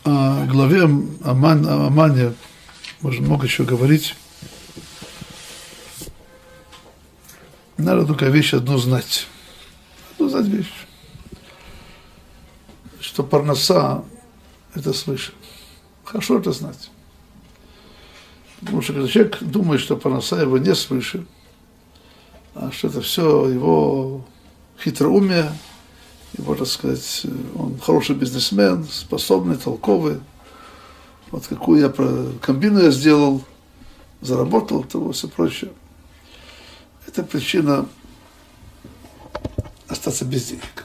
О главе Амане можно много чего говорить. Надо только вещь одну знать. Одну знать вещь. Что парноса – это свыше. Хорошо это знать. Потому что когда человек думает, что парноса его не свыше, а что это все его хитроумие, его, так сказать, он хороший бизнесмен, способный, толковый. Вот какую я комбину я сделал, заработал, того все прочее. Это причина остаться без денег.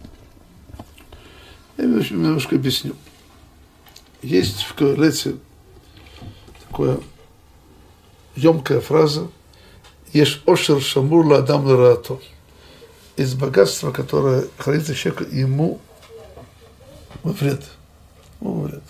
Я немножко объясню. Есть в Коэлете такая емкая фраза «Еш ошер шамур ла адам лараато». Из богатства, которое хранится человеку, ему во вред. Во вред.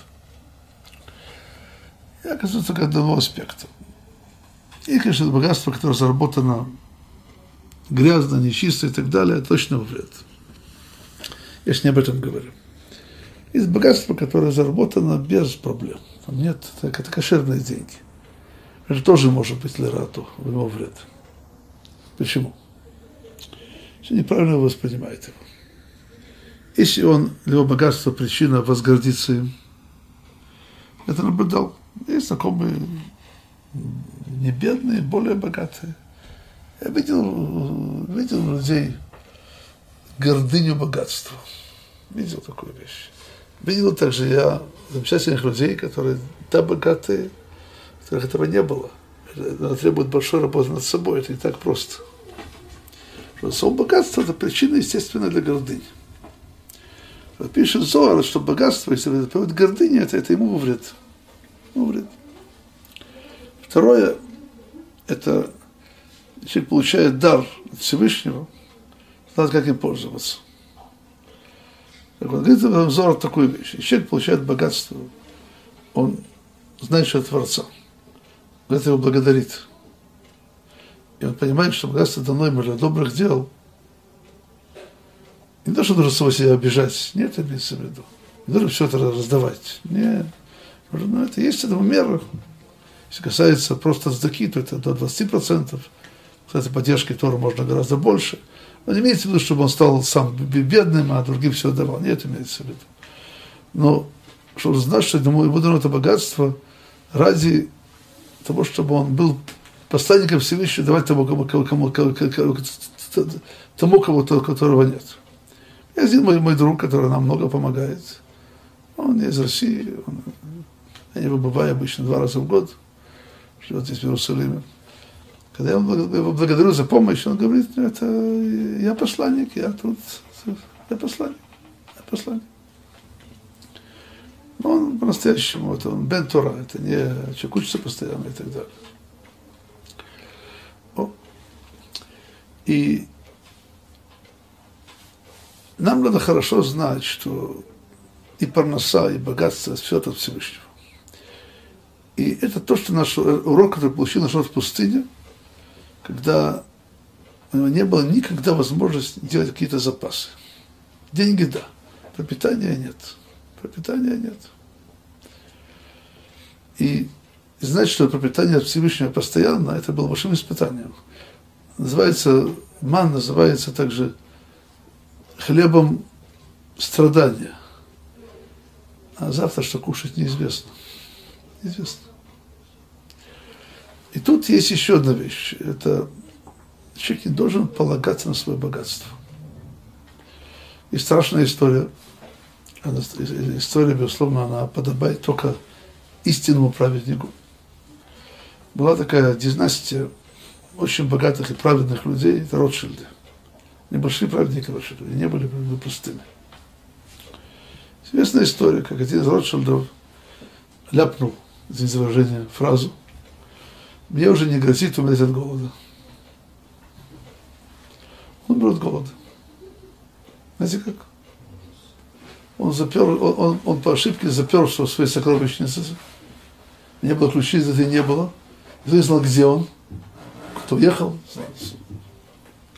Я коснусь только одного аспекта. И, конечно, это богатство, которое заработано грязно, нечисто и так далее, точно во вред. Я же не об этом говорю. Есть богатство, которое заработано без проблем. Там нет, это кошерные деньги. Это тоже может быть лерату, во вред. Почему? Все неправильно воспринимает его. Если он, для его богатства причина возгордиться им, это наблюдал. Есть знакомые, не бедные, более богатые. Я видел людей гордыню богатства. Видел такую вещь. Видел также я замечательных людей, которые богатые, у которых этого не было. Это требует большой работы над собой, это не так просто. Само богатство – это причина, естественно, для гордыни. Пишет Зоар, что богатство, если это приводит к гордыне, это ему во вред. Во вред. Второе – это человек получает дар от Всевышнего, знает, как им пользоваться. Так он говорит, Зоар такую вещь. Если человек получает богатство, он знает, что это Творца. Он это его благодарит. И он понимает, что богатство дано ему для добрых дел. Не то, что нужно самого себя обижать. Нет, имеется в виду. Не нужно все это раздавать. Нет. Но это есть этому мера. Если касается просто цдаки, то это до 20%. Кстати, поддержки Торы можно гораздо больше. Но не имеется в виду, чтобы он стал сам бедным, а другим все давал. Нет, имеется в виду. Но чтобы знать, что ему дано это богатство ради того, чтобы он был посланником Всевышнего, давать тому, которого нет. Я один мой друг, который нам много помогает. Он из России. Я не бываю обычно 2 раза в год. Живет здесь в Иерусалиме. Когда я его благодарю за помощь, он говорит, это я посланник, я посланник. Но он по-настоящему, это он бен Тора, это не человек учится постоянно и так далее. И нам надо хорошо знать, что и парноса, и богатство, все это от Всевышнего. И это то, что наш урок, который получил наш народ в пустыне, когда у него не было никогда возможности делать какие-то запасы. Деньги – да, пропитания нет. Пропитания нет. И знать, что пропитание от Всевышнего постоянно, это было большим испытанием. Ман называется также хлебом страдания. А завтра что кушать неизвестно. Неизвестно. И тут есть еще одна вещь. Это человек не должен полагаться на свое богатство. И страшная история. История, безусловно, она подобает только истинному праведнику. Была такая династия очень богатых и праведных людей, это Ротшильды. Небольшие праведники Ротшильды, не были простыми. Известная история, как один из Ротшильдов ляпнул, из выражения, фразу: «Мне уже не грозит умереть от голода». Он умер от голода. Знаете как? Он по ошибке запер в своей сокровищнице. Не было ключей, из этой не было. Никто не знал, где он. Кто уехал,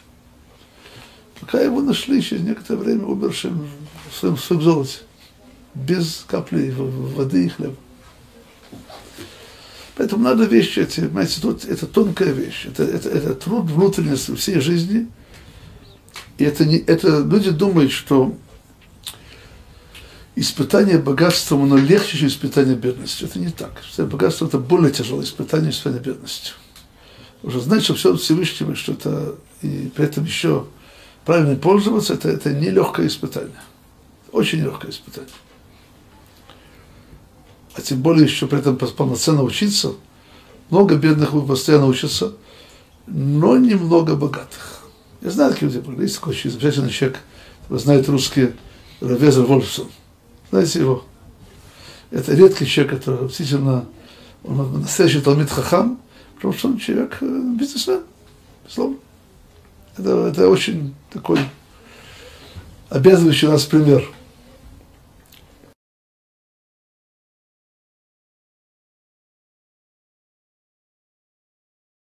пока его нашли через некоторое время умершим в своем золоте. без капли воды и хлеба. Поэтому надо вещи эти, понимаете, тут это тонкая вещь, это труд внутренности всей жизни. И это люди думают, что испытание богатством, оно легче, чем испытание бедностью. Это не так. Богатство – это более тяжелое испытание, чем испытание бедностью. Уже знать, что все от Всевышнего, что это, и при этом еще правильно пользоваться, это нелегкое испытание. Очень нелегкое испытание. А тем более еще при этом полноценно учиться. Много бедных постоянно учатся, но немного богатых. Я знаю такие люди. Есть такой очень замечательный человек, который знает русский, Равезер Вольфсон. Знаете его? Это редкий человек, который действительно, он настоящий талмид хахам, потому что он человек, бизнесмен, безусловно. Это очень такой обязывающий нас пример.